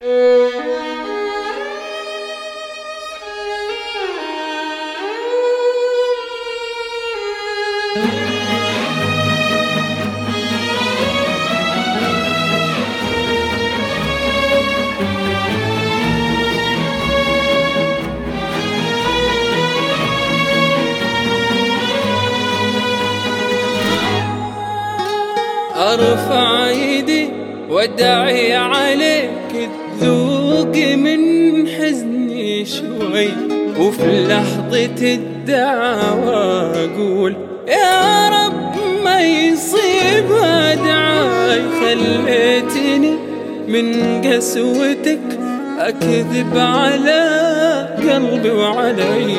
أرفع يدي وادعي عليك تذوق من حزني شوي، وفي لحظة الدعوة أقول يا رب ما يصيب أدعاي. خليتني من قسوتك أكذب على قلبي وعلي،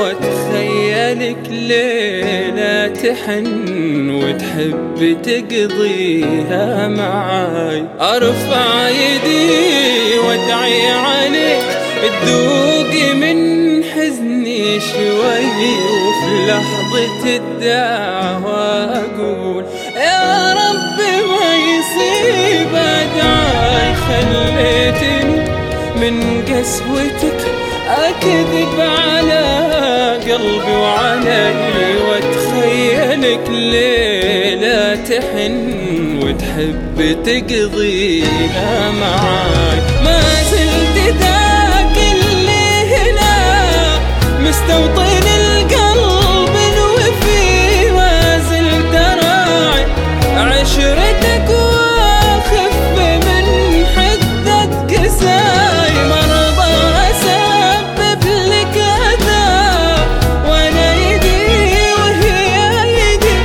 وأتخيلك ليلة تحن وتحب تقضيها معاي. أرفع يدي وادعي عليك تذوق من حزني شوي، وفي لحظة الدعوة أقول يا رب ما يصيب أدعاي. خليتني من قسوتك أكذب على قلبي وعلي، وأتخيلك ليلة تحن وتحب تقضيها معاي. ما زلت ذاك اللي هنا مستوطن القلب الوفي، ما زلت راعي عشرتك واخف من حدة قساي. مرضى أسبب لك أذى وأنا يدي وهي يدي،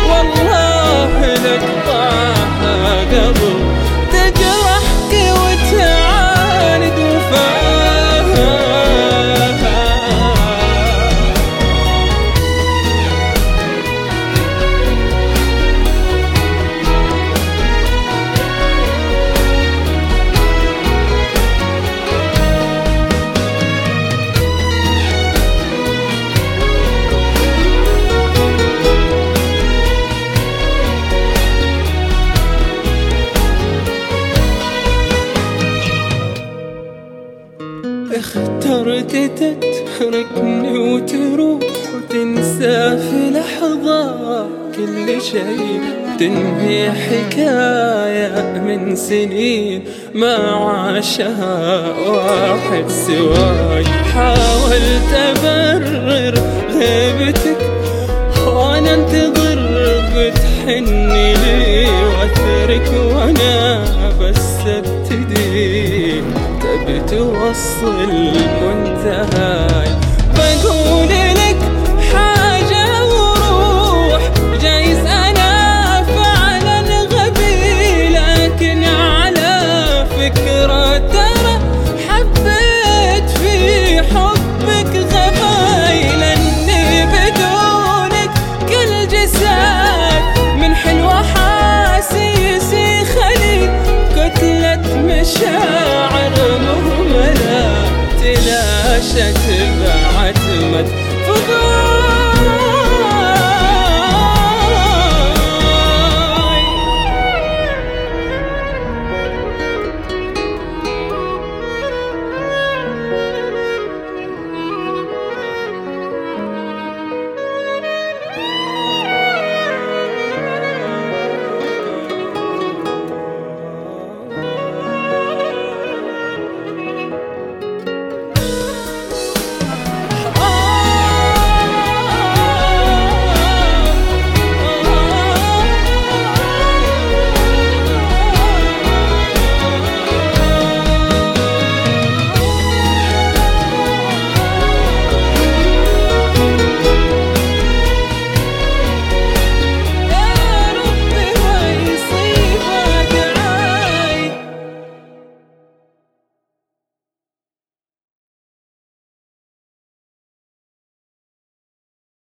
والله لك طاحة قبل تجرحك وتعاند وفاها. اخترت تتركني وتروح وتنسى في لحظة كل شيء، تنهي حكاية من سنين ما عاشها واحد سواي. حاولت أبرر غيبتك وأنا انتظر بتحني لي وأثرك، وأنا بس ابتدي تبي توصل منتهاي. بقول لك حاجة وروح، جايز أنا فعلا غبي، لكن على فكرة ترى حبيت في حبك غباي. لأني بدونك كل جسد من حلوة حاسيسي خلي كتلة مشاعر مهملة تلاشت